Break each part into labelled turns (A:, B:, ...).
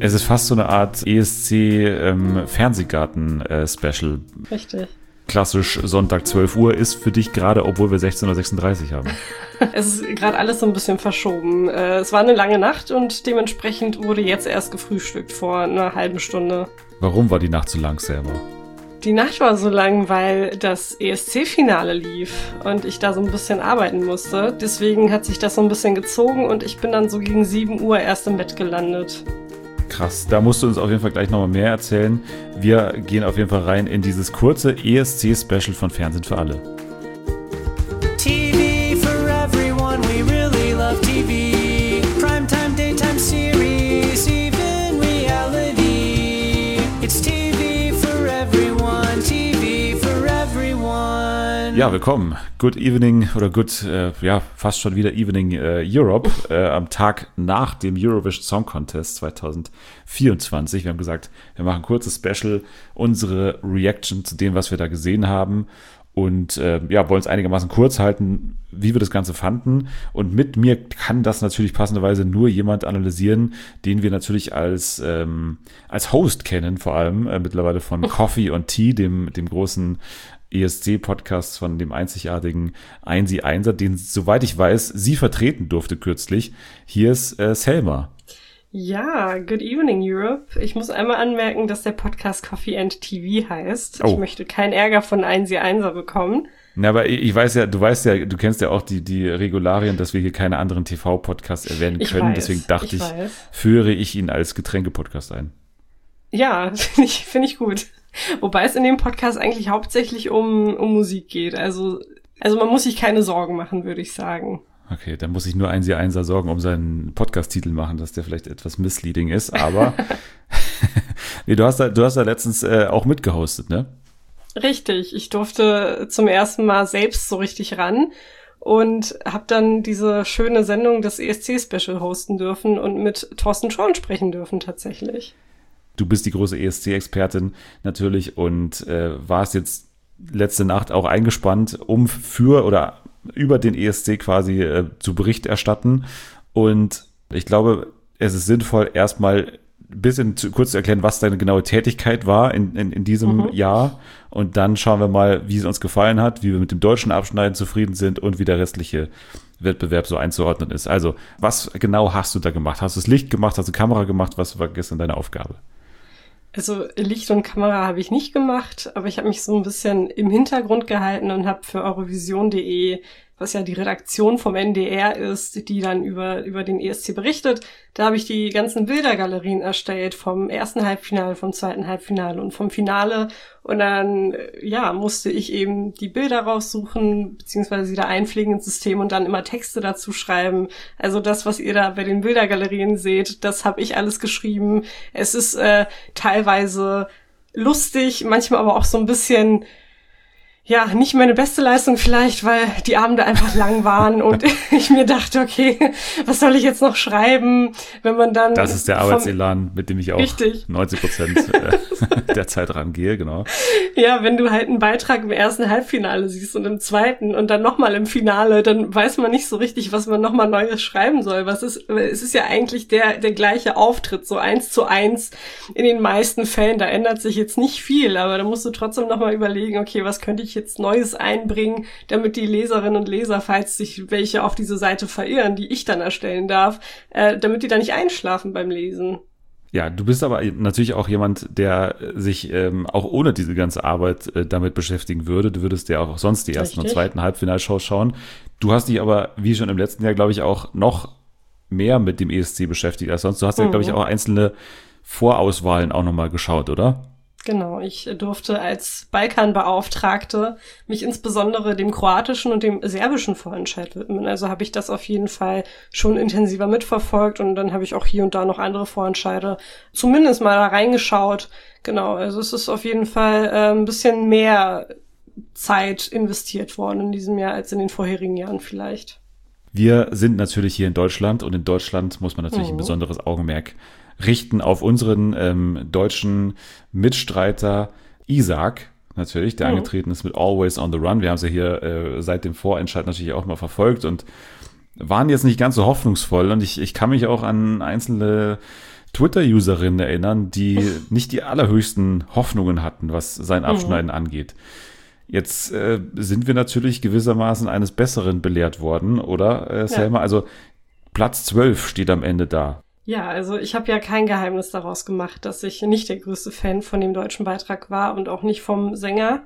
A: Es ist fast so eine Art ESC-Fernsehgarten-Special.
B: Richtig.
A: Klassisch Sonntag 12 Uhr ist für dich gerade, obwohl wir 16:36 Uhr haben.
B: Es ist gerade alles so ein bisschen verschoben. Es war eine lange Nacht und dementsprechend wurde jetzt erst gefrühstückt vor einer halben Stunde.
A: Warum war die Nacht so lang, selber?
B: Die Nacht war so lang, weil das ESC-Finale lief und ich da so ein bisschen arbeiten musste. Deswegen hat sich das so ein bisschen gezogen und ich bin dann so gegen 7 Uhr erst im Bett gelandet.
A: Krass, da musst du uns auf jeden Fall gleich nochmal mehr erzählen. Wir gehen auf jeden Fall rein in dieses kurze ESC-Special von Fernsehen für alle.
C: TV for everyone, we really love TV. Primetime, daytime series, even reality. It's TV for everyone, TV for everyone.
A: Ja, willkommen. Good Evening oder fast schon wieder Evening Europe am Tag nach dem Eurovision Song Contest 2024. Wir haben gesagt, wir machen ein kurzes Special, unsere Reaction zu dem, was wir da gesehen haben und wollen es einigermaßen kurz halten, wie wir das Ganze fanden. Und mit mir kann das natürlich passenderweise nur jemand analysieren, den wir natürlich als Host kennen, vor allem mittlerweile von Coffee und Tea, dem großen ESC-Podcast von dem einzigartigen Einsi Einser, den, soweit ich weiß, sie vertreten durfte kürzlich. Hier ist Selma.
B: Ja, good evening Europe. Ich muss einmal anmerken, dass der Podcast Coffee and TV heißt.
A: Oh.
B: Ich möchte keinen Ärger von Einsi Einser bekommen.
A: Na, aber ich weiß ja, du kennst ja auch die Regularien, dass wir hier keine anderen TV-Podcasts erwähnen können. Deswegen dachte ich, führe ich ihn als Getränke-Podcast ein.
B: Ja, finde ich gut. Wobei es in dem Podcast eigentlich hauptsächlich um Musik geht. Also man muss sich keine Sorgen machen, würde ich sagen.
A: Okay, dann muss ich nur Einsi Einser Sorgen um seinen Podcast-Titel machen, dass der vielleicht etwas misleading ist, aber nee, du hast da letztens auch mitgehostet, ne?
B: Richtig, ich durfte zum ersten Mal selbst so richtig ran und habe dann diese schöne Sendung des ESC-Special hosten dürfen und mit Thorsten Schorn sprechen dürfen tatsächlich.
A: Du bist die große ESC-Expertin natürlich und warst jetzt letzte Nacht auch eingespannt, um für oder über den ESC quasi zu Bericht erstatten. Und ich glaube, es ist sinnvoll, erstmal ein bisschen kurz zu erklären, was deine genaue Tätigkeit war in diesem Jahr. Und dann schauen wir mal, wie es uns gefallen hat, wie wir mit dem deutschen Abschneiden zufrieden sind und wie der restliche Wettbewerb so einzuordnen ist. Also, was genau hast du da gemacht? Hast du das Licht gemacht? Hast du Kamera gemacht? Was war gestern deine Aufgabe?
B: Also Licht und Kamera habe ich nicht gemacht, aber ich habe mich so ein bisschen im Hintergrund gehalten und habe für Eurovision.de, was ja die Redaktion vom NDR ist, die dann über den ESC berichtet, da habe ich die ganzen Bildergalerien erstellt vom ersten Halbfinale, vom zweiten Halbfinale und vom Finale. Und dann musste ich eben die Bilder raussuchen, beziehungsweise sie da einpflegen ins System und dann immer Texte dazu schreiben. Also das, was ihr da bei den Bildergalerien seht, das habe ich alles geschrieben. Es ist teilweise lustig, manchmal aber auch so ein bisschen, ja, nicht meine beste Leistung vielleicht, weil die Abende einfach lang waren und ich mir dachte, okay, was soll ich jetzt noch schreiben, wenn man dann...
A: Das ist der Arbeitselan, mit dem ich auch
B: Richtig.
A: 90% der Zeit rangehe, genau.
B: Ja, wenn du halt einen Beitrag im ersten Halbfinale siehst und im zweiten und dann nochmal im Finale, dann weiß man nicht so richtig, was man nochmal Neues schreiben soll. Es ist ja eigentlich der gleiche Auftritt, so 1:1 in den meisten Fällen. Da ändert sich jetzt nicht viel, aber da musst du trotzdem nochmal überlegen, okay, was könnte ich jetzt Neues einbringen, damit die Leserinnen und Leser, falls sich welche auf diese Seite verirren, die ich dann erstellen darf, damit die da nicht einschlafen beim Lesen.
A: Ja, du bist aber natürlich auch jemand, der sich auch ohne diese ganze Arbeit damit beschäftigen würde. Du würdest ja auch sonst die ersten und zweiten Halbfinalshows schauen. Du hast dich aber, wie schon im letzten Jahr, glaube ich, auch noch mehr mit dem ESC beschäftigt als sonst. Du hast ja, glaube ich, auch einzelne Vorauswahlen auch nochmal geschaut, oder?
B: Genau, ich durfte als Balkanbeauftragte mich insbesondere dem kroatischen und dem serbischen Vorentscheid widmen. Also habe ich das auf jeden Fall schon intensiver mitverfolgt und dann habe ich auch hier und da noch andere Vorentscheide zumindest mal da reingeschaut. Genau, also es ist auf jeden Fall ein bisschen mehr Zeit investiert worden in diesem Jahr als in den vorherigen Jahren vielleicht.
A: Wir sind natürlich hier in Deutschland und in Deutschland muss man natürlich ein besonderes Augenmerk richten auf unseren deutschen Mitstreiter Isaac, natürlich, der angetreten ist mit Always on the Run. Wir haben es ja hier seit dem Vorentscheid natürlich auch mal verfolgt und waren jetzt nicht ganz so hoffnungsvoll. Und ich kann mich auch an einzelne Twitter-Userinnen erinnern, die nicht die allerhöchsten Hoffnungen hatten, was sein Abschneiden angeht. Jetzt sind wir natürlich gewissermaßen eines Besseren belehrt worden, oder, Selma? Also Platz 12 steht am Ende da.
B: Ja, also ich habe ja kein Geheimnis daraus gemacht, dass ich nicht der größte Fan von dem deutschen Beitrag war und auch nicht vom Sänger.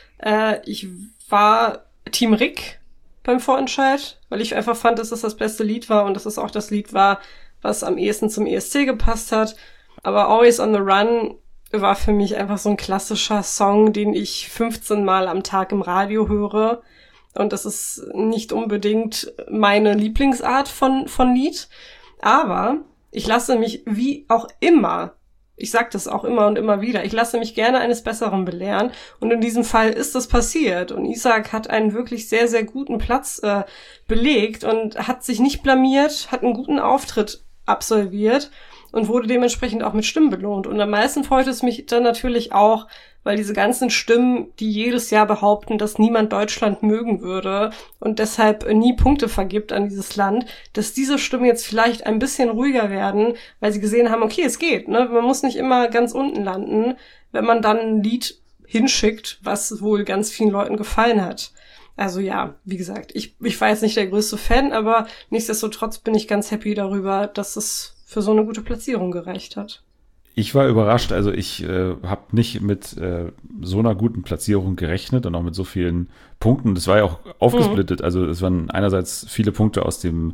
B: Ich war Team Rick beim Vorentscheid, weil ich einfach fand, dass das beste Lied war und dass es auch das Lied war, was am ehesten zum ESC gepasst hat. Aber Always on the Run war für mich einfach so ein klassischer Song, den ich 15 Mal am Tag im Radio höre. Und das ist nicht unbedingt meine Lieblingsart von Lied. Aber ich lasse mich wie auch immer, ich sag das auch immer und immer wieder, ich lasse mich gerne eines Besseren belehren. Und in diesem Fall ist das passiert. Und Isaac hat einen wirklich sehr, sehr guten Platz belegt und hat sich nicht blamiert, hat einen guten Auftritt absolviert und wurde dementsprechend auch mit Stimmen belohnt. Und am meisten freut es mich dann natürlich auch, weil diese ganzen Stimmen, die jedes Jahr behaupten, dass niemand Deutschland mögen würde und deshalb nie Punkte vergibt an dieses Land, dass diese Stimmen jetzt vielleicht ein bisschen ruhiger werden, weil sie gesehen haben, okay, es geht, ne? Man muss nicht immer ganz unten landen, wenn man dann ein Lied hinschickt, was wohl ganz vielen Leuten gefallen hat. Also ja, wie gesagt, ich war jetzt nicht der größte Fan, aber nichtsdestotrotz bin ich ganz happy darüber, dass es für so eine gute Platzierung gereicht hat.
A: Ich war überrascht, also ich habe nicht mit so einer guten Platzierung gerechnet und auch mit so vielen Punkten. Das war ja auch aufgesplittet, also es waren einerseits viele Punkte aus dem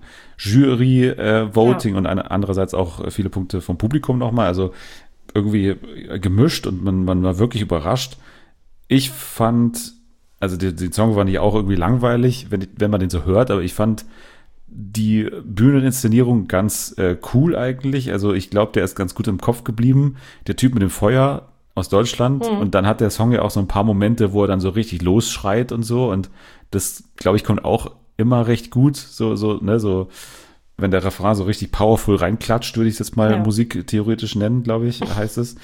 A: Jury-Voting und andererseits auch viele Punkte vom Publikum nochmal, also irgendwie gemischt und man war wirklich überrascht. Ich fand, also die Song war nicht auch irgendwie langweilig, wenn man den so hört, aber ich fand die Bühneninszenierung ganz cool eigentlich. Also ich glaube, der ist ganz gut im Kopf geblieben. Der Typ mit dem Feuer aus Deutschland. Und dann hat der Song ja auch so ein paar Momente, wo er dann so richtig losschreit und so. Und das, glaube ich, kommt auch immer recht gut. So, wenn der Refrain so richtig powerful reinklatscht, würde ich es jetzt mal musiktheoretisch nennen, glaube ich, heißt es.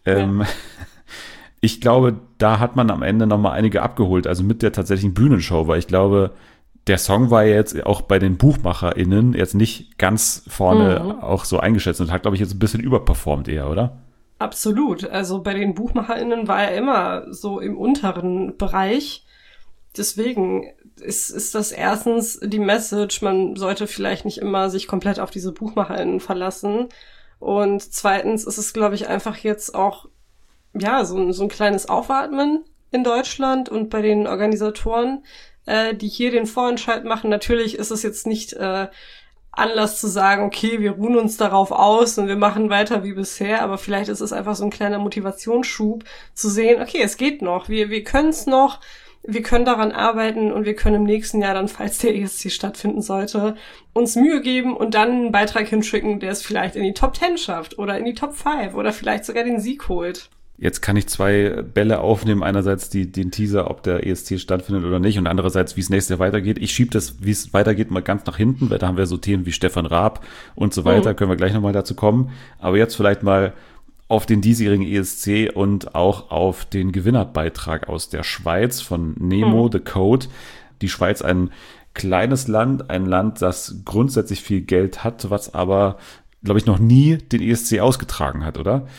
A: Ich glaube, da hat man am Ende nochmal einige abgeholt. Also mit der tatsächlichen Bühnenshow, weil ich glaube, der Song war jetzt auch bei den BuchmacherInnen jetzt nicht ganz vorne auch so eingeschätzt und hat, glaube ich, jetzt ein bisschen überperformt eher, oder?
B: Absolut. Also bei den BuchmacherInnen war er immer so im unteren Bereich. Deswegen ist das erstens die Message, man sollte vielleicht nicht immer sich komplett auf diese BuchmacherInnen verlassen. Und zweitens ist es, glaube ich, einfach jetzt auch ja so ein kleines Aufatmen in Deutschland und bei den Organisatoren, die hier den Vorentscheid machen. Natürlich ist es jetzt nicht Anlass zu sagen, okay, wir ruhen uns darauf aus und wir machen weiter wie bisher, aber vielleicht ist es einfach so ein kleiner Motivationsschub zu sehen, okay, es geht noch, wir können es noch, wir können daran arbeiten und wir können im nächsten Jahr dann, falls der ESC stattfinden sollte, uns Mühe geben und dann einen Beitrag hinschicken, der es vielleicht in die Top 10 schafft oder in die Top 5 oder vielleicht sogar den Sieg holt.
A: Jetzt kann ich zwei Bälle aufnehmen. Einerseits den Teaser, ob der ESC stattfindet oder nicht, und andererseits, wie es nächstes Jahr weitergeht. Ich schiebe das, wie es weitergeht, mal ganz nach hinten, weil da haben wir so Themen wie Stefan Raab und so weiter. Können wir gleich nochmal dazu kommen. Aber jetzt vielleicht mal auf den diesjährigen ESC und auch auf den Gewinnerbeitrag aus der Schweiz von Nemo, The Code. Die Schweiz ein kleines Land, ein Land, das grundsätzlich viel Geld hat, was aber, glaube ich, noch nie den ESC ausgetragen hat, oder?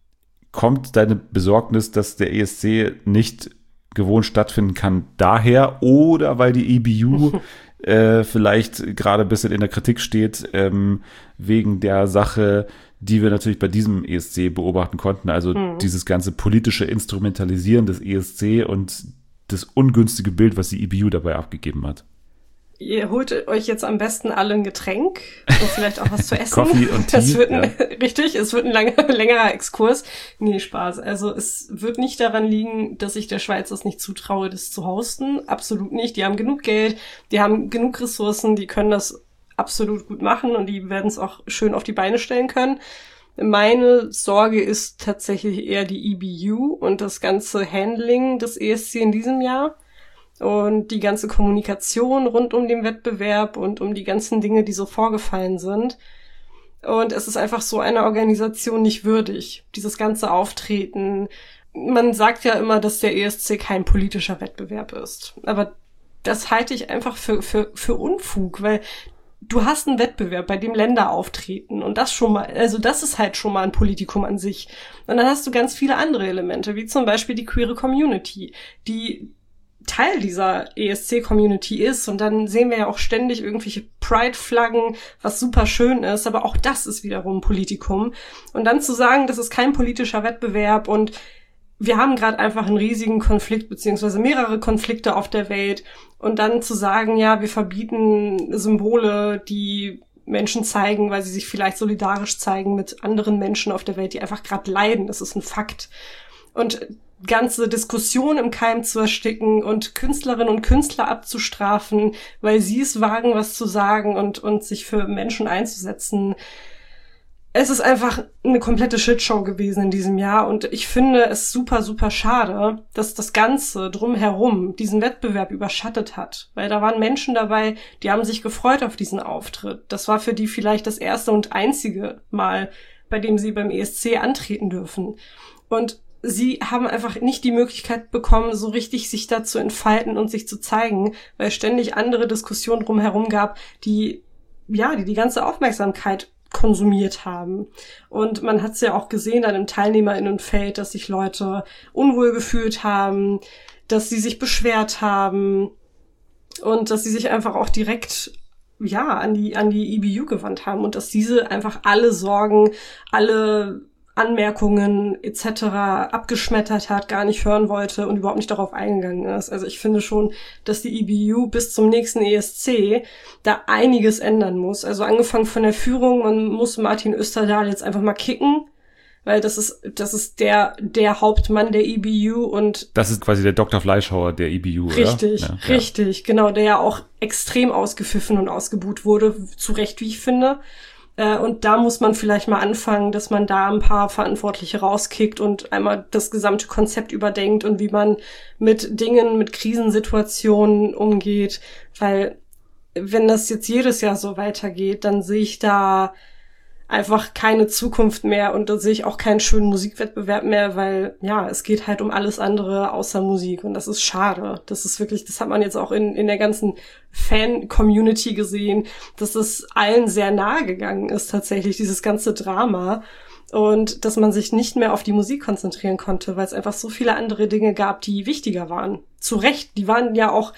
A: Kommt deine Besorgnis, dass der ESC nicht gewohnt stattfinden kann, daher oder weil die EBU vielleicht gerade ein bisschen in der Kritik steht, wegen der Sache, die wir natürlich bei diesem ESC beobachten konnten, also dieses ganze politische Instrumentalisieren des ESC und das ungünstige Bild, was die EBU dabei abgegeben hat?
B: Ihr holt euch jetzt am besten alle ein Getränk und vielleicht auch was zu essen.
A: Coffee und Tee.
B: Das wird richtig, es wird ein längerer Exkurs. Nee, Spaß. Also es wird nicht daran liegen, dass ich der Schweiz das nicht zutraue, das zu hosten. Absolut nicht. Die haben genug Geld, die haben genug Ressourcen, die können das absolut gut machen und die werden es auch schön auf die Beine stellen können. Meine Sorge ist tatsächlich eher die EBU und das ganze Handling des ESC in diesem Jahr. Und die ganze Kommunikation rund um den Wettbewerb und um die ganzen Dinge, die so vorgefallen sind. Und es ist einfach so einer Organisation nicht würdig, dieses ganze Auftreten. Man sagt ja immer, dass der ESC kein politischer Wettbewerb ist. Aber das halte ich einfach für Unfug, weil du hast einen Wettbewerb, bei dem Länder auftreten und das schon mal, also das ist halt schon mal ein Politikum an sich. Und dann hast du ganz viele andere Elemente, wie zum Beispiel die queere Community, die Teil dieser ESC-Community ist. Und dann sehen wir ja auch ständig irgendwelche Pride-Flaggen, was super schön ist, aber auch das ist wiederum ein Politikum. Und dann zu sagen, das ist kein politischer Wettbewerb und wir haben gerade einfach einen riesigen Konflikt, beziehungsweise mehrere Konflikte auf der Welt. Und dann zu sagen, ja, wir verbieten Symbole, die Menschen zeigen, weil sie sich vielleicht solidarisch zeigen mit anderen Menschen auf der Welt, die einfach gerade leiden. Das ist ein Fakt. Und ganze Diskussion im Keim zu ersticken und Künstlerinnen und Künstler abzustrafen, weil sie es wagen, was zu sagen und sich für Menschen einzusetzen. Es ist einfach eine komplette Shitshow gewesen in diesem Jahr und ich finde es super, super schade, dass das Ganze drumherum diesen Wettbewerb überschattet hat. Weil da waren Menschen dabei, die haben sich gefreut auf diesen Auftritt. Das war für die vielleicht das erste und einzige Mal, bei dem sie beim ESC antreten dürfen. Und sie haben einfach nicht die Möglichkeit bekommen, so richtig sich da zu entfalten und sich zu zeigen, weil ständig andere Diskussionen drumherum gab, die die ganze Aufmerksamkeit konsumiert haben. Und man hat es ja auch gesehen dann im TeilnehmerInnenfeld, dass sich Leute unwohl gefühlt haben, dass sie sich beschwert haben und dass sie sich einfach auch direkt an die EBU gewandt haben und dass diese einfach alle Sorgen, alle Anmerkungen etc. abgeschmettert hat, gar nicht hören wollte und überhaupt nicht darauf eingegangen ist. Also ich finde schon, dass die EBU bis zum nächsten ESC da einiges ändern muss. Also angefangen von der Führung, man muss Martin Österdahl jetzt einfach mal kicken, weil das ist der Hauptmann der EBU und
A: das ist quasi der Dr. Fleischhauer der EBU,
B: richtig,
A: oder?
B: Richtig, genau, der ja auch extrem ausgepfiffen und ausgebuht wurde, zu Recht, wie ich finde. Und da muss man vielleicht mal anfangen, dass man da ein paar Verantwortliche rauskickt und einmal das gesamte Konzept überdenkt und wie man mit Dingen, mit Krisensituationen umgeht. Weil wenn das jetzt jedes Jahr so weitergeht, dann sehe ich da einfach keine Zukunft mehr und da sehe ich auch keinen schönen Musikwettbewerb mehr, weil es geht halt um alles andere außer Musik und das ist schade. Das ist wirklich, das hat man jetzt auch in der ganzen Fan-Community gesehen, dass es allen sehr nahe gegangen ist tatsächlich, dieses ganze Drama und dass man sich nicht mehr auf die Musik konzentrieren konnte, weil es einfach so viele andere Dinge gab, die wichtiger waren. Zu Recht, die waren ja auch,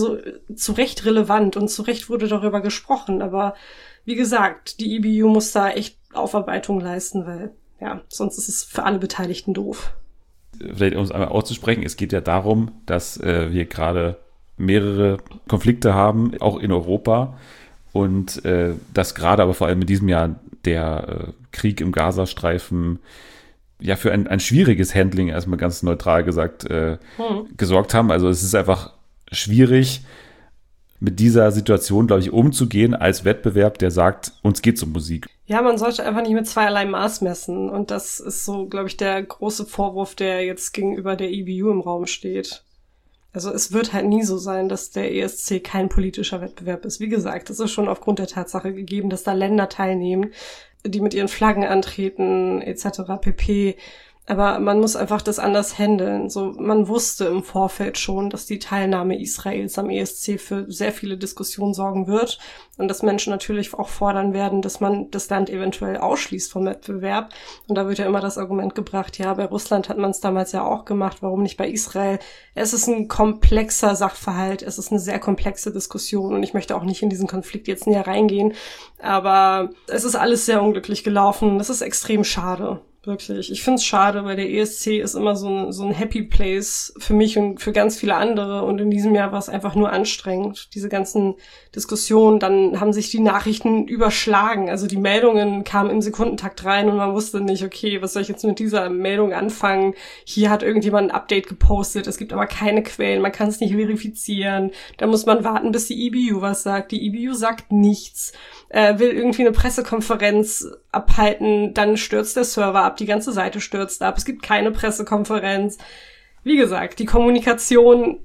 B: zu Recht relevant und zu Recht wurde darüber gesprochen, aber wie gesagt, die EBU muss da echt Aufarbeitung leisten, weil sonst ist es für alle Beteiligten doof.
A: Vielleicht um es einmal auszusprechen, es geht ja darum, dass wir gerade mehrere Konflikte haben, auch in Europa und dass gerade aber vor allem in diesem Jahr der Krieg im Gazastreifen für ein schwieriges Handling, erstmal ganz neutral gesagt, gesorgt haben. Also es ist einfach schwierig, mit dieser Situation, glaube ich, umzugehen als Wettbewerb, der sagt, uns geht's um Musik.
B: Ja, man sollte einfach nicht mit zweierlei Maß messen. Und das ist so, glaube ich, der große Vorwurf, der jetzt gegenüber der EBU im Raum steht. Also es wird halt nie so sein, dass der ESC kein politischer Wettbewerb ist. Wie gesagt, das ist schon aufgrund der Tatsache gegeben, dass da Länder teilnehmen, die mit ihren Flaggen antreten, etc. pp. Aber man muss einfach das anders handeln. So, man wusste im Vorfeld schon, dass die Teilnahme Israels am ESC für sehr viele Diskussionen sorgen wird und dass Menschen natürlich auch fordern werden, dass man das Land eventuell ausschließt vom Wettbewerb. Und da wird ja immer das Argument gebracht, ja, bei Russland hat man es damals ja auch gemacht, warum nicht bei Israel? Es ist ein komplexer Sachverhalt, es ist eine sehr komplexe Diskussion und ich möchte auch nicht in diesen Konflikt jetzt näher reingehen. Aber es ist alles sehr unglücklich gelaufen. Das ist extrem schade. Wirklich. Ich find's schade, weil der ESC ist immer so ein Happy Place für mich und für ganz viele andere. Und in diesem Jahr war es einfach nur anstrengend. Diese ganzen Diskussionen, dann haben sich die Nachrichten überschlagen. Also die Meldungen kamen im Sekundentakt rein und man wusste nicht, okay, was soll ich jetzt mit dieser Meldung anfangen? Hier hat irgendjemand ein Update gepostet, es gibt aber keine Quellen, man kann es nicht verifizieren. Da muss man warten, bis die EBU was sagt. Die EBU sagt nichts. Will irgendwie eine Pressekonferenz abhalten, dann stürzt der Server ab, die ganze Seite stürzt ab, es gibt keine Pressekonferenz. Wie gesagt, die Kommunikation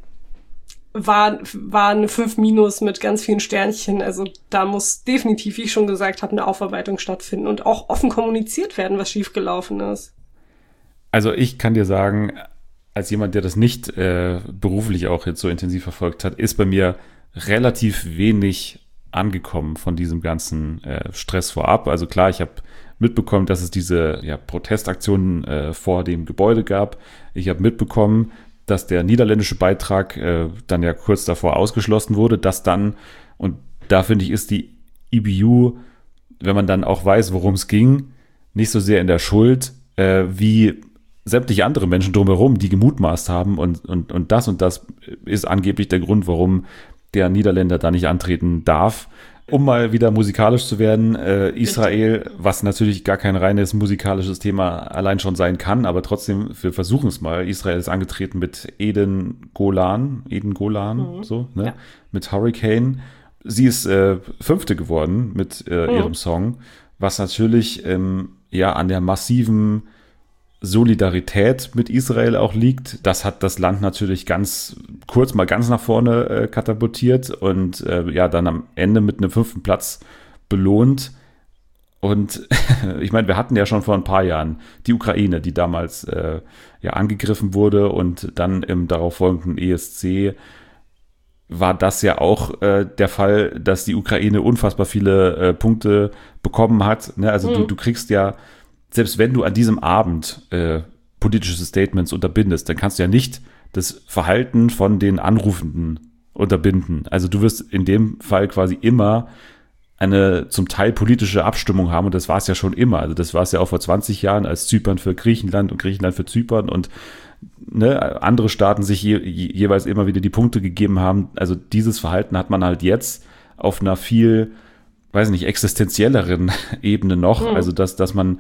B: war eine 5- mit ganz vielen Sternchen, also da muss definitiv, wie ich schon gesagt habe, eine Aufarbeitung stattfinden und auch offen kommuniziert werden, was schiefgelaufen ist.
A: Also ich kann dir sagen, als jemand, der das nicht beruflich auch jetzt so intensiv verfolgt hat, ist bei mir relativ wenig angekommen von diesem ganzen Stress vorab? Also klar, ich habe mitbekommen, dass es diese Protestaktionen vor dem Gebäude gab. Ich habe mitbekommen, dass der niederländische Beitrag dann ja kurz davor ausgeschlossen wurde, dass dann, und da finde ich, ist die EBU, wenn man dann auch weiß, worum es ging, nicht so sehr in der Schuld, wie sämtliche andere Menschen drumherum, die gemutmaßt haben und das ist angeblich der Grund, warum der Niederländer da nicht antreten darf. Um mal wieder musikalisch zu werden, Israel, was natürlich gar kein reines musikalisches Thema allein schon sein kann, aber trotzdem, wir versuchen es mal. Israel ist angetreten mit Eden Golan, so, ne? Ja. Mit Hurricane. Sie ist 5. geworden mit ihrem Song, was natürlich an der massiven Solidarität mit Israel auch liegt. Das hat das Land natürlich ganz nach vorne katapultiert und dann am Ende mit einem 5. Platz belohnt. Und ich meine, wir hatten ja schon vor ein paar Jahren die Ukraine, die damals angegriffen wurde, und dann im darauffolgenden ESC war das ja auch der Fall, dass die Ukraine unfassbar viele Punkte bekommen hat. Ne? Also du kriegst ja, selbst wenn du an diesem Abend politische Statements unterbindest, dann kannst du ja nicht das Verhalten von den Anrufenden unterbinden. Also du wirst in dem Fall quasi immer eine zum Teil politische Abstimmung haben, und das war es ja schon immer. Also das war es ja auch vor 20 Jahren, als Zypern für Griechenland und Griechenland für Zypern und andere Staaten sich jeweils immer wieder die Punkte gegeben haben. Also dieses Verhalten hat man halt jetzt auf einer viel, existenzielleren Ebene noch. Also dass man,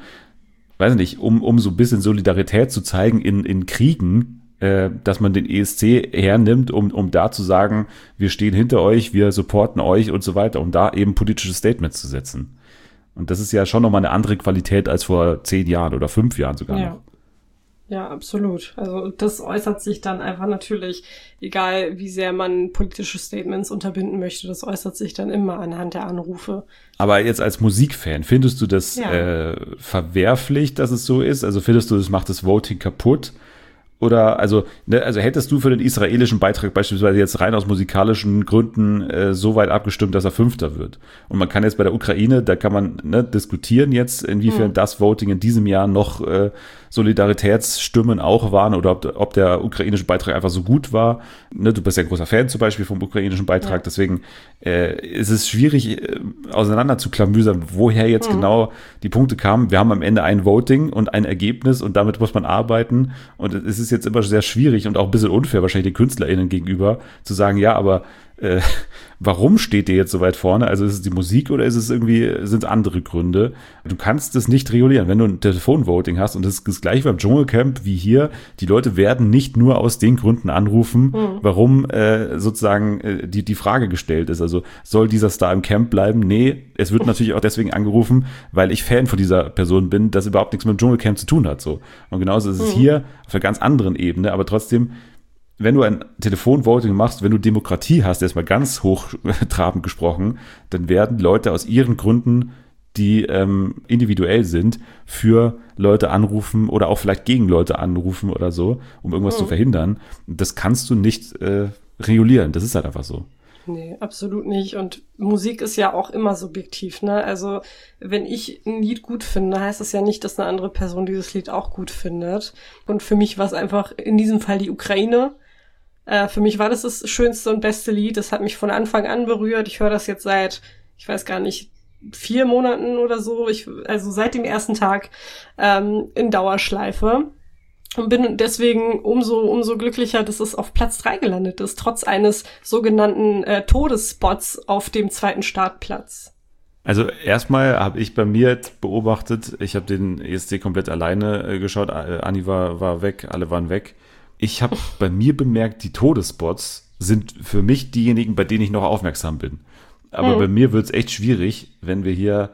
A: um so ein bisschen Solidarität zu zeigen in Kriegen, dass man den ESC hernimmt, um da zu sagen, wir stehen hinter euch, wir supporten euch und so weiter, um da eben politische Statements zu setzen. Und das ist ja schon nochmal eine andere Qualität als vor 10 Jahren oder 5 Jahren sogar noch.
B: Ja, absolut. Also das äußert sich dann einfach natürlich, egal wie sehr man politische Statements unterbinden möchte, das äußert sich dann immer anhand der Anrufe.
A: Aber jetzt als Musikfan, findest du das verwerflich, dass es so ist? Also findest du, das macht das Voting kaputt? Oder, also hättest du für den israelischen Beitrag beispielsweise jetzt rein aus musikalischen Gründen so weit abgestimmt, dass er 5. wird? Und man kann jetzt bei der Ukraine, da kann man diskutieren jetzt, inwiefern das Voting in diesem Jahr noch Solidaritätsstimmen auch waren, oder ob der ukrainische Beitrag einfach so gut war. Ne, du bist ja ein großer Fan zum Beispiel vom ukrainischen Beitrag, deswegen ist es schwierig auseinander zu klamüsern, woher jetzt genau die Punkte kamen. Wir haben am Ende ein Voting und ein Ergebnis, und damit muss man arbeiten, und es ist jetzt immer sehr schwierig und auch ein bisschen unfair wahrscheinlich den KünstlerInnen gegenüber zu sagen, ja, aber warum steht ihr jetzt so weit vorne? Also ist es die Musik oder sind es andere Gründe? Du kannst das nicht regulieren. Wenn du ein Telefonvoting hast, und das ist gleich beim Dschungelcamp wie hier, die Leute werden nicht nur aus den Gründen anrufen, warum sozusagen die Frage gestellt ist. Also soll dieser Star im Camp bleiben? Nee, es wird natürlich auch deswegen angerufen, weil ich Fan von dieser Person bin, das überhaupt nichts mit dem Dschungelcamp zu tun hat. So. Und genauso ist es hier auf einer ganz anderen Ebene, aber trotzdem, wenn du ein Telefonvoting machst, wenn du Demokratie hast, erstmal ganz hochtrabend gesprochen, dann werden Leute aus ihren Gründen, die individuell sind, für Leute anrufen oder auch vielleicht gegen Leute anrufen oder so, um irgendwas zu verhindern. Das kannst du nicht regulieren. Das ist halt einfach so.
B: Nee, absolut nicht. Und Musik ist ja auch immer subjektiv, ne? Also, wenn ich ein Lied gut finde, heißt das ja nicht, dass eine andere Person dieses Lied auch gut findet. Und für mich war es einfach in diesem Fall die Ukraine. Für mich war das schönste und beste Lied. Das hat mich von Anfang an berührt. Ich höre das jetzt seit, ich weiß gar nicht, 4 Monaten oder so. Also seit dem ersten Tag in Dauerschleife. Und bin deswegen umso glücklicher, dass es auf Platz 3 gelandet ist, trotz eines sogenannten Todesspots auf dem 2. Startplatz.
A: Also erstmal habe ich bei mir beobachtet, ich habe den ESC komplett alleine geschaut, Anni war weg, alle waren weg. Ich habe bei mir bemerkt, die Todesspots sind für mich diejenigen, bei denen ich noch aufmerksam bin. Aber bei mir wird es echt schwierig, wenn wir hier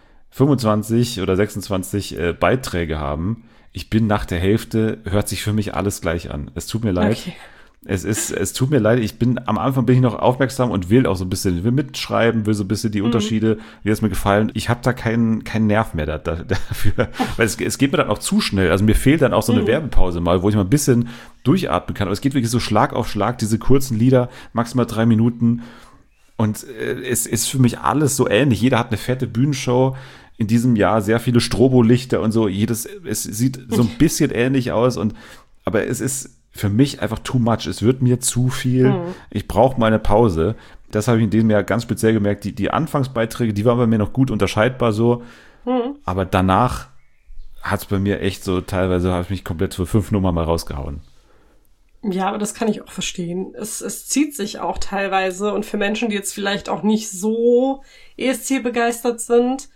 A: 25 oder 26 Beiträge haben. Ich bin nach der Hälfte, hört sich für mich alles gleich an. Es tut mir leid. Okay. Es tut mir leid, am Anfang bin ich noch aufmerksam und will so mitschreiben, will so ein bisschen die Unterschiede, wie es mir gefallen. Ich habe da keinen Nerv mehr dafür, weil es geht mir dann auch zu schnell. Also mir fehlt dann auch so eine Werbepause mal, wo ich mal ein bisschen durchatmen kann. Aber es geht wirklich so Schlag auf Schlag, diese kurzen Lieder, maximal 3 Minuten. Und es ist für mich alles so ähnlich. Jeder hat eine fette Bühnenshow in diesem Jahr, sehr viele Strobolichter und so. Es sieht so ein bisschen ähnlich aus, aber es ist für mich einfach too much. Es wird mir zu viel. Ich brauche mal eine Pause. Das habe ich in diesem Jahr ganz speziell gemerkt. Die Anfangsbeiträge, die waren bei mir noch gut unterscheidbar so. Aber danach hat es bei mir echt so, teilweise habe ich mich komplett für 5 Nummern mal rausgehauen.
B: Ja, aber das kann ich auch verstehen. Es zieht sich auch teilweise und für Menschen, die jetzt vielleicht auch nicht so ESC-begeistert sind,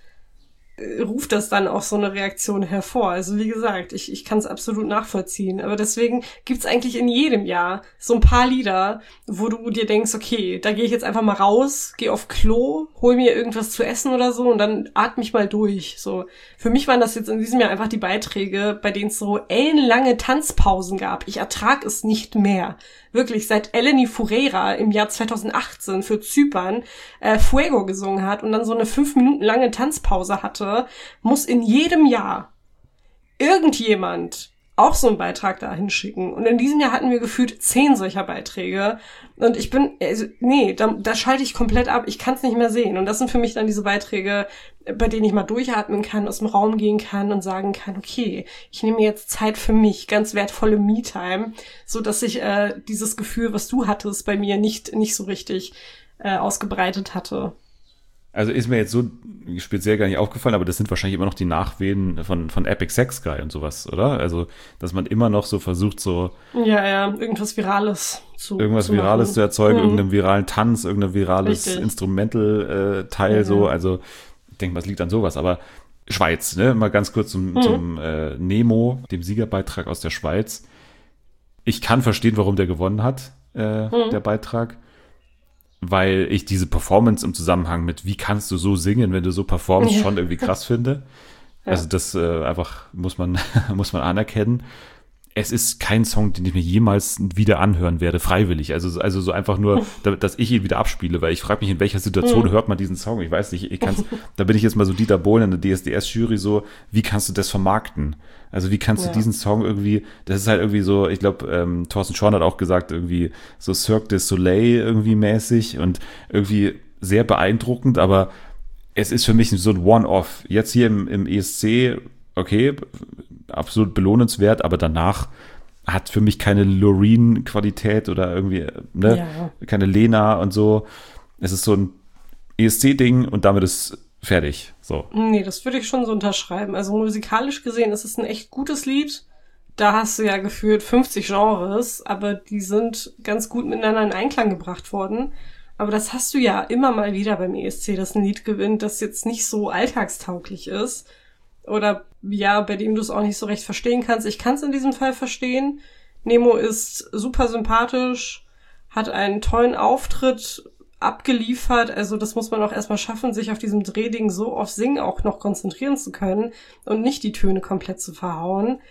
B: ruft das dann auch so eine Reaktion hervor. Also wie gesagt, ich kann es absolut nachvollziehen. Aber deswegen gibt's eigentlich in jedem Jahr so ein paar Lieder, wo du dir denkst, okay, da gehe ich jetzt einfach mal raus, gehe auf Klo, hol mir irgendwas zu essen oder so und dann atme ich mal durch. So, für mich waren das jetzt in diesem Jahr einfach die Beiträge, bei denen es so ellenlange Tanzpausen gab. Ich ertrag es nicht mehr. Wirklich, seit Eleni Foureira im Jahr 2018 für Zypern Fuego gesungen hat und dann so eine 5 Minuten lange Tanzpause hatte, muss in jedem Jahr irgendjemand auch so einen Beitrag da hinschicken. Und in diesem Jahr hatten wir gefühlt 10 solcher Beiträge. Und ich bin, da schalte ich komplett ab. Ich kann es nicht mehr sehen. Und das sind für mich dann diese Beiträge, bei denen ich mal durchatmen kann, aus dem Raum gehen kann und sagen kann, okay, ich nehme jetzt Zeit für mich, ganz wertvolle Me-Time, so dass ich dieses Gefühl, was du hattest, bei mir nicht so richtig ausgebreitet hatte.
A: Also ist mir jetzt so speziell gar nicht aufgefallen, aber das sind wahrscheinlich immer noch die Nachwehen von Epic Sex Guy und sowas, oder? Also, dass man immer noch so versucht, so
B: ja, irgendwas Virales zu
A: erzeugen, irgendeinen viralen Tanz, irgendein virales
B: Richtig.
A: Instrumental-Teil, so. Also, ich denke mal, es liegt an sowas. Aber Schweiz, ne? Mal ganz kurz zum Nemo, dem Siegerbeitrag aus der Schweiz. Ich kann verstehen, warum der gewonnen hat, der Beitrag. Weil ich diese Performance im Zusammenhang mit, wie kannst du so singen, wenn du so performst, schon irgendwie krass finde. Ja. Also das einfach muss man anerkennen. Es ist kein Song, den ich mir jemals wieder anhören werde, freiwillig. Also so einfach nur, dass ich ihn wieder abspiele, weil ich frage mich, in welcher Situation hört man diesen Song? Ich weiß nicht, da bin ich jetzt mal so Dieter Bohlen in der DSDS-Jury so, wie kannst du das vermarkten? Also wie kannst du diesen Song irgendwie, das ist halt irgendwie so, ich glaube, Thorsten Schorn hat auch gesagt, irgendwie so Cirque du Soleil irgendwie mäßig und irgendwie sehr beeindruckend, aber es ist für mich so ein One-Off. Jetzt hier im ESC, okay, absolut belohnenswert, aber danach hat für mich keine Loreen-Qualität oder irgendwie, keine Lena und so. Es ist so ein ESC-Ding und damit ist fertig. So.
B: Nee, das würde ich schon so unterschreiben. Also musikalisch gesehen ist es ein echt gutes Lied. Da hast du ja gefühlt 50 Genres, aber die sind ganz gut miteinander in Einklang gebracht worden. Aber das hast du ja immer mal wieder beim ESC, dass ein Lied gewinnt, das jetzt nicht so alltagstauglich ist. Oder ja, bei dem du es auch nicht so recht verstehen kannst. Ich kann es in diesem Fall verstehen. Nemo ist super sympathisch, hat einen tollen Auftritt abgeliefert. Also das muss man auch erstmal schaffen, sich auf diesem Drehding so auf Singen auch noch konzentrieren zu können und nicht die Töne komplett zu verhauen.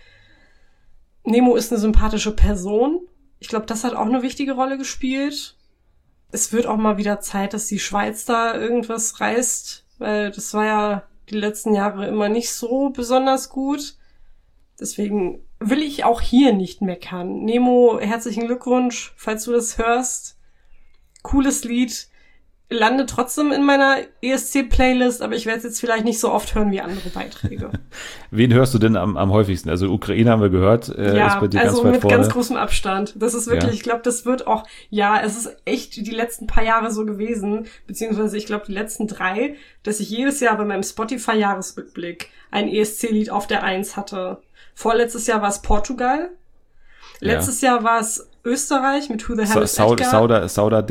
B: Nemo ist eine sympathische Person. Ich glaube, das hat auch eine wichtige Rolle gespielt. Es wird auch mal wieder Zeit, dass die Schweiz da irgendwas reißt, weil das war ja die letzten Jahre immer nicht so besonders gut. Deswegen will ich auch hier nicht meckern. Nemo, herzlichen Glückwunsch, falls du das hörst. Cooles Lied. Lande trotzdem in meiner ESC-Playlist, aber ich werde es jetzt vielleicht nicht so oft hören wie andere Beiträge.
A: Wen hörst du denn am häufigsten? Also Ukraine haben wir gehört, ist bei dir ganz weit
B: mit
A: vorne.
B: Ganz großem Abstand. Das ist wirklich, ich glaube, das wird auch, es ist echt die letzten paar Jahre so gewesen, beziehungsweise ich glaube die letzten 3, dass ich jedes Jahr bei meinem Spotify-Jahresrückblick ein ESC-Lied auf der 1 hatte. Vorletztes Jahr war es Portugal. Letztes Jahr war es Österreich mit Who the Hell is Edgar?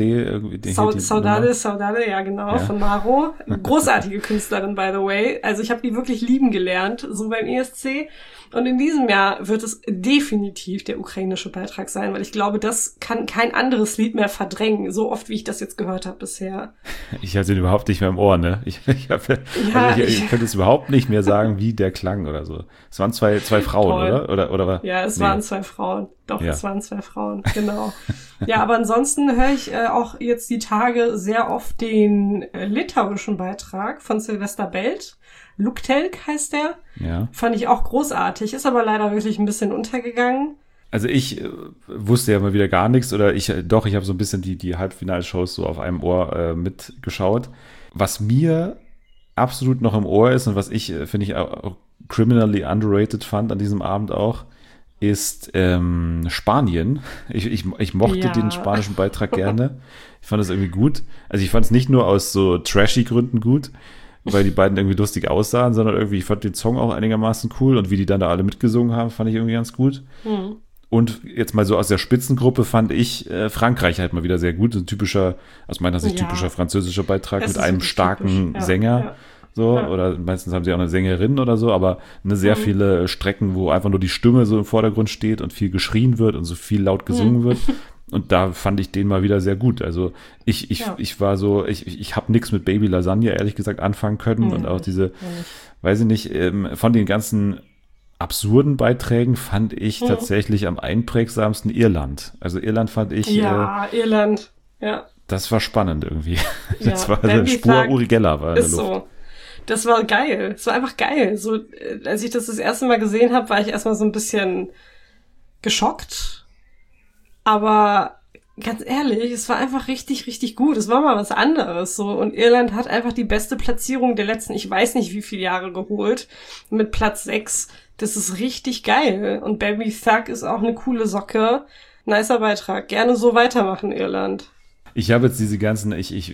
B: Saudade, ja genau, von Maro. Großartige Künstlerin, by the way. Also ich habe die wirklich lieben gelernt, so beim ESC. Und in diesem Jahr wird es definitiv der ukrainische Beitrag sein, weil ich glaube, das kann kein anderes Lied mehr verdrängen, so oft wie ich das jetzt gehört habe bisher.
A: Ich hatte ihn überhaupt nicht mehr im Ohr, ne? Ich könnte es überhaupt nicht mehr sagen, wie der klang oder so. Es waren zwei Frauen, oder?
B: Ja, es waren 2 Frauen. Doch, es waren 2 Frauen, genau. Ja, aber ansonsten höre ich auch jetzt die Tage sehr oft den litauischen Beitrag von Silvester Belt. Luktelk heißt der.
A: Ja.
B: Fand ich auch großartig, ist aber leider wirklich ein bisschen untergegangen.
A: Also ich wusste ja mal wieder gar nichts oder ich habe so ein bisschen die Halbfinalshows so auf einem Ohr mitgeschaut. Was mir absolut noch im Ohr ist und was ich, finde ich, auch criminally underrated fand an diesem Abend auch, ist Spanien. Ich mochte den spanischen Beitrag gerne. Ich fand das irgendwie gut. Also ich fand es nicht nur aus so trashy Gründen gut, weil die beiden irgendwie lustig aussahen, sondern irgendwie, ich fand den Song auch einigermaßen cool und wie die dann da alle mitgesungen haben, fand ich irgendwie ganz gut. Mhm. Und jetzt mal so aus der Spitzengruppe fand ich Frankreich halt mal wieder sehr gut. Ein typischer, aus meiner Sicht typischer französischer Beitrag mit einem starken Sänger. Oder meistens haben sie auch eine Sängerin oder so, aber sehr viele Strecken, wo einfach nur die Stimme so im Vordergrund steht und viel geschrien wird und so viel laut gesungen wird. Und da fand ich den mal wieder sehr gut. Also ich war so, ich habe nichts mit Baby Lasagne, ehrlich gesagt, anfangen können. Und auch diese, weiß ich nicht, von den ganzen absurden Beiträgen fand ich tatsächlich am einprägsamsten Irland. Also Irland fand ich...
B: Irland, ja.
A: Das war spannend irgendwie. Das war eine Spur Uri Geller war in der Luft. So.
B: Das war geil. Es war einfach geil. So, als ich das erste Mal gesehen habe, war ich erstmal so ein bisschen geschockt. Aber ganz ehrlich, es war einfach richtig, richtig gut. Es war mal was anderes. So. Und Irland hat einfach die beste Platzierung der letzten, ich weiß nicht wie viele Jahre geholt. Mit Platz 6. Das ist richtig geil. Und Baby Thug ist auch eine coole Socke. Nicer Beitrag. Gerne so weitermachen, Irland.
A: Ich habe jetzt diese ganzen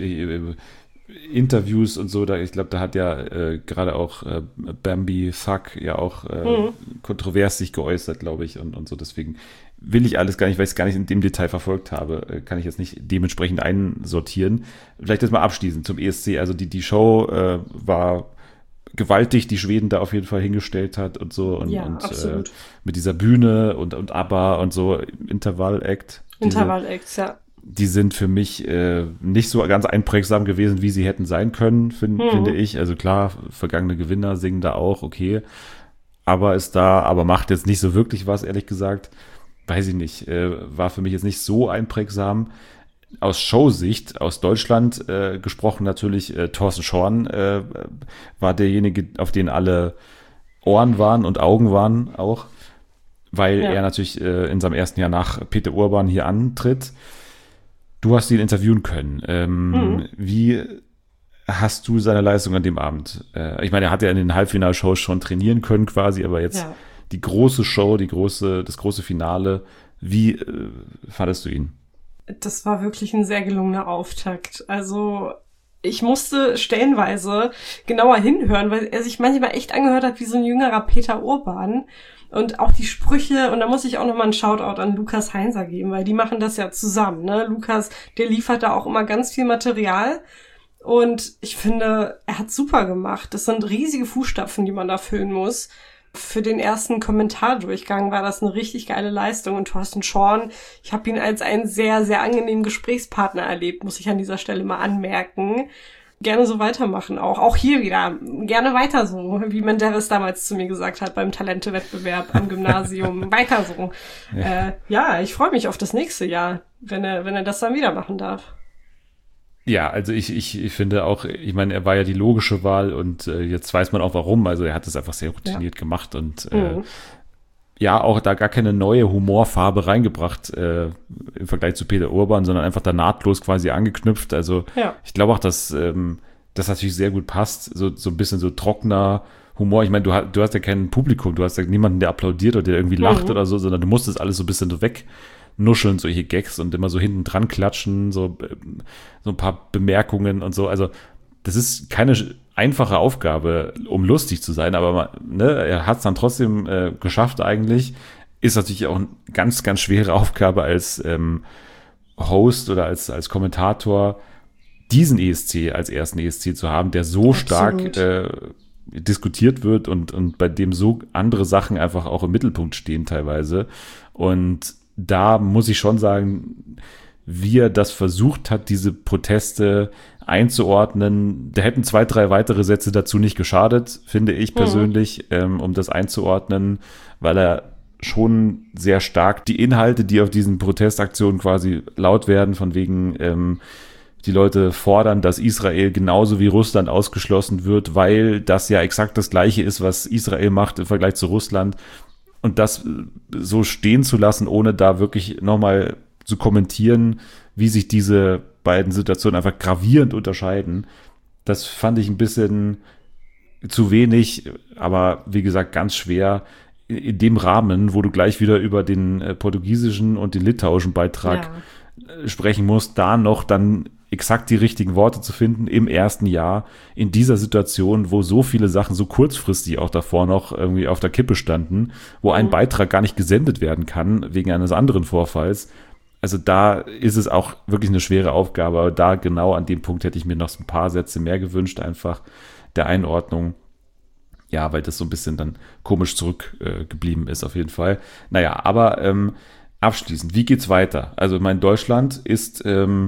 A: Interviews und so, ich glaube, da hat ja gerade auch Bambi Thug ja auch kontrovers sich geäußert, glaube ich, und so. Deswegen will ich alles gar nicht, weil ich es gar nicht in dem Detail verfolgt habe, kann ich jetzt nicht dementsprechend einsortieren. Vielleicht jetzt mal abschließend zum ESC. Also die Show war gewaltig, die Schweden da auf jeden Fall hingestellt hat und so. Und mit dieser Bühne und ABBA und so, Intervall-Act.
B: Intervall-Acts, ja.
A: Die sind für mich nicht so ganz einprägsam gewesen, wie sie hätten sein können, finde ich. Also klar, vergangene Gewinner singen da auch, okay. Aber macht jetzt nicht so wirklich was, ehrlich gesagt. Weiß ich nicht. War für mich jetzt nicht so einprägsam. Aus Showsicht, aus Deutschland gesprochen natürlich, Thorsten Schorn war derjenige, auf den alle Ohren waren und Augen waren auch, weil er natürlich in seinem ersten Jahr nach Peter Urban hier antritt. Du hast ihn interviewen können. Wie hast du seine Leistung an dem Abend? Ich meine, er hat ja in den Halbfinalshows schon trainieren können quasi, aber jetzt die große Show, das große Finale, wie fandest du ihn?
B: Das war wirklich ein sehr gelungener Auftakt. Also ich musste stellenweise genauer hinhören, weil er sich manchmal echt angehört hat wie so ein jüngerer Peter Urban. Und auch die Sprüche, und da muss ich auch nochmal einen Shoutout an Lukas Heinzer geben, weil die machen das ja zusammen, ne? Lukas, der liefert da auch immer ganz viel Material. Und ich finde, er hat super gemacht. Das sind riesige Fußstapfen, die man da füllen muss. Für den ersten Kommentardurchgang war das eine richtig geile Leistung. Und Thorsten Schorn, ich habe ihn als einen sehr, sehr angenehmen Gesprächspartner erlebt, muss ich an dieser Stelle mal anmerken. Gerne so weitermachen auch. Auch hier wieder. Gerne weiter so, wie Menderes damals zu mir gesagt hat beim Talente-Wettbewerb am Gymnasium. Weiter so. Ich freue mich auf das nächste Jahr, wenn er das dann wieder machen darf.
A: Ja, also ich finde auch, ich meine, er war ja die logische Wahl und jetzt weiß man auch warum. Also er hat es einfach sehr routiniert gemacht und auch da gar keine neue Humorfarbe reingebracht im Vergleich zu Peter Urban, sondern einfach da nahtlos quasi angeknüpft. Also ich glaube auch, dass das natürlich sehr gut passt. So ein bisschen so trockener Humor. Ich meine, du hast ja kein Publikum, du hast ja niemanden, der applaudiert oder der irgendwie lacht oder so, sondern du musst das alles so ein bisschen so wegnuscheln, solche Gags und immer so hinten dran klatschen, so ein paar Bemerkungen und so. Also das ist keine einfache Aufgabe, um lustig zu sein, aber er hat es dann trotzdem geschafft eigentlich. Ist natürlich auch eine ganz, ganz schwere Aufgabe als Host oder als Kommentator, diesen ESC als ersten ESC zu haben, der so stark diskutiert wird und bei dem so andere Sachen einfach auch im Mittelpunkt stehen teilweise. Und da muss ich schon sagen, wie er das versucht hat, diese Proteste einzuordnen. Da hätten 2, 3 weitere Sätze dazu nicht geschadet, finde ich persönlich, um das einzuordnen, weil er schon sehr stark die Inhalte, die auf diesen Protestaktionen quasi laut werden, von wegen die Leute fordern, dass Israel genauso wie Russland ausgeschlossen wird, weil das ja exakt das Gleiche ist, was Israel macht im Vergleich zu Russland. und das so stehen zu lassen, ohne da wirklich nochmal zu kommentieren, wie sich diese beiden Situationen einfach gravierend unterscheiden, das fand ich ein bisschen zu wenig, aber wie gesagt, ganz schwer in dem Rahmen, wo du gleich wieder über den portugiesischen und den litauischen Beitrag sprechen musst, da noch dann exakt die richtigen Worte zu finden im ersten Jahr in dieser Situation, wo so viele Sachen so kurzfristig auch davor noch irgendwie auf der Kippe standen, wo ein Beitrag gar nicht gesendet werden kann wegen eines anderen Vorfalls. Also da ist es auch wirklich eine schwere Aufgabe, aber da genau an dem Punkt hätte ich mir noch so ein paar Sätze mehr gewünscht, einfach der Einordnung. Ja, weil das so ein bisschen dann komisch zurückgeblieben ist auf jeden Fall. Naja, aber abschließend, wie geht's weiter? Also mein Deutschland ist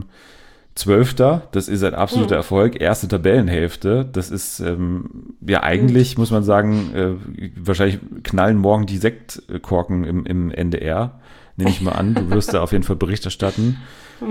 A: 12. Das ist ein absoluter Erfolg. Erste Tabellenhälfte. Das ist ja eigentlich, muss man sagen, wahrscheinlich knallen morgen die Sektkorken im NDR. Nehme ich mal an. Du wirst da auf jeden Fall Bericht erstatten.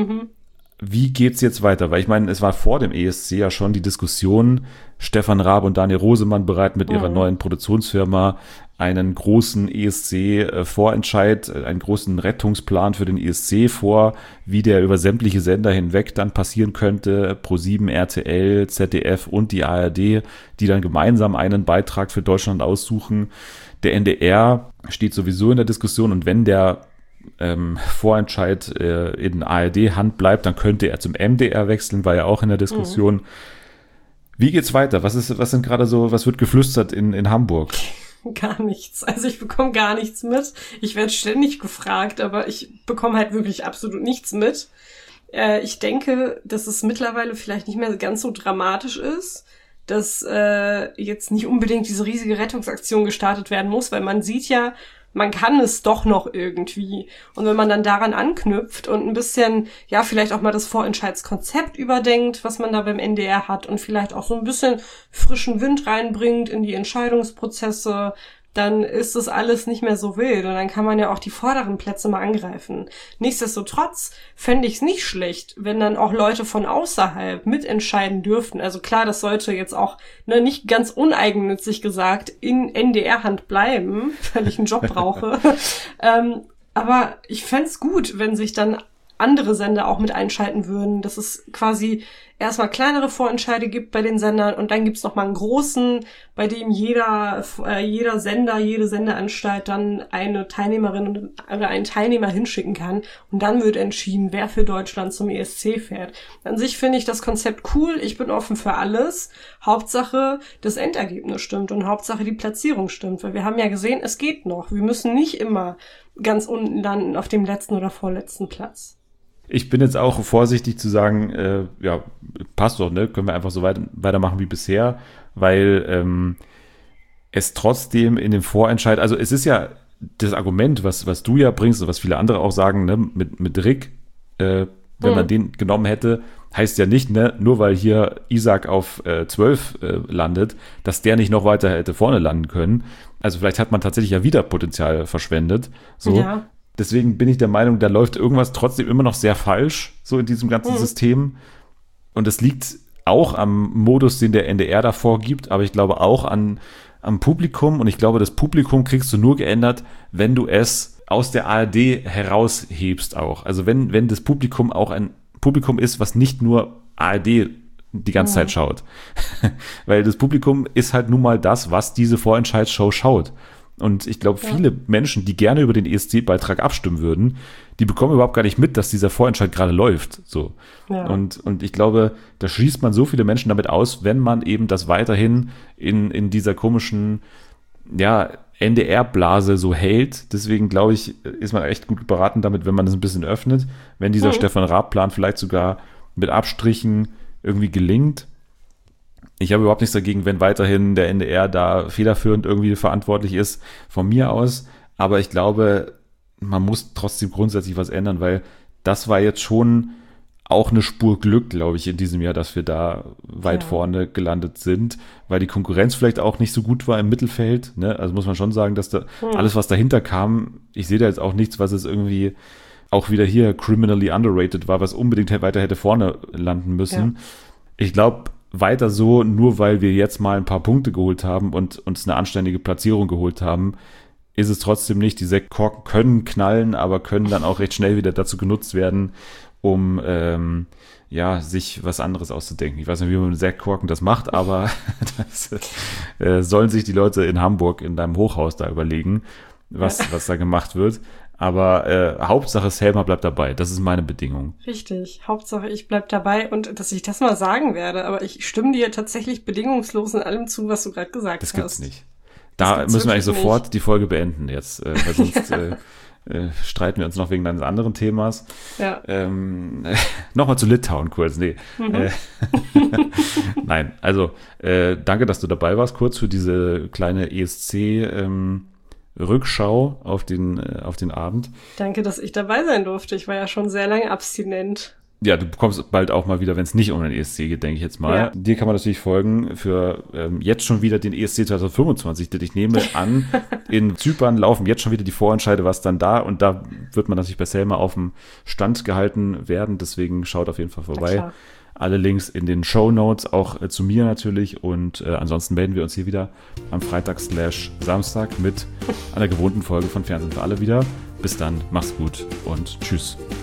A: Wie geht's jetzt weiter? Weil ich meine, es war vor dem ESC ja schon die Diskussion, Stefan Raab und Daniel Rosemann bereiten mit ihrer neuen Produktionsfirma einen großen ESC-Vorentscheid, einen großen Rettungsplan für den ESC vor, wie der über sämtliche Sender hinweg dann passieren könnte, Pro7, RTL, ZDF und die ARD, die dann gemeinsam einen Beitrag für Deutschland aussuchen. Der NDR steht sowieso in der Diskussion und wenn der Vorentscheid in ARD-Hand bleibt, dann könnte er zum MDR wechseln, war ja auch in der Diskussion. Wie geht's weiter? Was sind gerade so, was wird geflüstert in Hamburg?
B: Gar nichts. Also ich bekomme gar nichts mit. Ich werde ständig gefragt, aber ich bekomme halt wirklich absolut nichts mit. Ich denke, dass es mittlerweile vielleicht nicht mehr ganz so dramatisch ist, dass jetzt nicht unbedingt diese riesige Rettungsaktion gestartet werden muss, weil man sieht ja, man kann es doch noch irgendwie. Und wenn man dann daran anknüpft und ein bisschen, ja, vielleicht auch mal das Vorentscheidskonzept überdenkt, was man da beim NDR hat und vielleicht auch so ein bisschen frischen Wind reinbringt in die Entscheidungsprozesse, dann ist das alles nicht mehr so wild und dann kann man ja auch die vorderen Plätze mal angreifen. Nichtsdestotrotz fände ich es nicht schlecht, wenn dann auch Leute von außerhalb mitentscheiden dürften. Also klar, das sollte jetzt auch nicht ganz uneigennützig gesagt in NDR-Hand bleiben, weil ich einen Job brauche. Aber ich fände es gut, wenn sich dann andere Sender auch mit einschalten würden, dass es quasi erstmal kleinere Vorentscheide gibt bei den Sendern und dann gibt's noch mal einen großen, bei dem jeder Sender, jede Sendeanstalt dann eine Teilnehmerin oder einen Teilnehmer hinschicken kann und dann wird entschieden, wer für Deutschland zum ESC fährt. An sich finde ich das Konzept cool, ich bin offen für alles. Hauptsache, das Endergebnis stimmt und Hauptsache, die Platzierung stimmt, weil wir haben ja gesehen, es geht noch. Wir müssen nicht immer ganz unten landen auf dem letzten oder vorletzten Platz.
A: Ich bin jetzt auch vorsichtig zu sagen, ja, passt doch, ne? Können wir einfach so weitermachen wie bisher, weil es trotzdem in dem Vorentscheid, also es ist ja das Argument, was du ja bringst und was viele andere auch sagen, ne, mit Rick, wenn man den genommen hätte, heißt ja nicht, ne, nur weil hier Isaac auf 12 landet, dass der nicht noch weiter hätte vorne landen können. Also vielleicht hat man tatsächlich ja wieder Potenzial verschwendet. So. Ja. Deswegen bin ich der Meinung, da läuft irgendwas trotzdem immer noch sehr falsch, so in diesem ganzen System. Und es liegt auch am Modus, den der NDR da vorgibt, aber ich glaube auch am Publikum. Und ich glaube, das Publikum kriegst du nur geändert, wenn du es aus der ARD heraushebst auch. Also wenn das Publikum auch ein Publikum ist, was nicht nur ARD die ganze Zeit schaut. Weil das Publikum ist halt nun mal das, was diese Vorentscheidsshow schaut. Und ich glaube, viele Menschen, die gerne über den ESC-Beitrag abstimmen würden, die bekommen überhaupt gar nicht mit, dass dieser Vorentscheid gerade läuft. So. Ja. Und ich glaube, da schließt man so viele Menschen damit aus, wenn man eben das weiterhin in dieser komischen, ja, NDR-Blase so hält. Deswegen glaube ich, ist man echt gut beraten damit, wenn man das ein bisschen öffnet. Wenn dieser Stefan Raab-Plan vielleicht sogar mit Abstrichen irgendwie gelingt. Ich habe überhaupt nichts dagegen, wenn weiterhin der NDR da federführend irgendwie verantwortlich ist, von mir aus. Aber ich glaube, man muss trotzdem grundsätzlich was ändern, weil das war jetzt schon auch eine Spur Glück, glaube ich, in diesem Jahr, dass wir da weit vorne gelandet sind, weil die Konkurrenz vielleicht auch nicht so gut war im Mittelfeld. Ne? Also muss man schon sagen, dass da alles, was dahinter kam, ich sehe da jetzt auch nichts, was es irgendwie auch wieder hier criminally underrated war, was unbedingt weiter hätte vorne landen müssen. Ja. Ich glaube, weiter so, nur weil wir jetzt mal ein paar Punkte geholt haben und uns eine anständige Platzierung geholt haben, ist es trotzdem nicht. Die Sektkorken können knallen, aber können dann auch recht schnell wieder dazu genutzt werden, um sich was anderes auszudenken. Ich weiß nicht, wie man mit Sektkorken das macht, aber das sollen sich die Leute in Hamburg in deinem Hochhaus da überlegen, was da gemacht wird. Aber Hauptsache Selma bleibt dabei. Das ist meine Bedingung.
B: Richtig. Hauptsache ich bleib dabei und dass ich das mal sagen werde. Aber ich stimme dir tatsächlich bedingungslos in allem zu, was du gerade gesagt hast.
A: Das gibt's nicht. Da müssen wir eigentlich sofort die Folge beenden jetzt, weil sonst streiten wir uns noch wegen eines anderen Themas.
B: Ja.
A: Nochmal zu Litauen kurz. Nee. Nein, also danke, dass du dabei warst, kurz für diese kleine ESC Rückschau auf den Abend.
B: Danke, dass ich dabei sein durfte. Ich war ja schon sehr lange abstinent.
A: Ja, du kommst bald auch mal wieder, wenn es nicht um den ESC geht, denke ich jetzt mal. Ja. Dir kann man natürlich folgen für jetzt schon wieder den ESC 2025. Denn ich nehme an, in Zypern laufen jetzt schon wieder die Vorentscheide, was dann da. Und da wird man natürlich bei Selma auf dem Stand gehalten werden. Deswegen schaut auf jeden Fall vorbei. Alle Links in den Shownotes, auch zu mir natürlich. Und ansonsten melden wir uns hier wieder am Freitag/Samstag mit einer gewohnten Folge von Fernsehen für alle wieder. Bis dann, mach's gut und tschüss.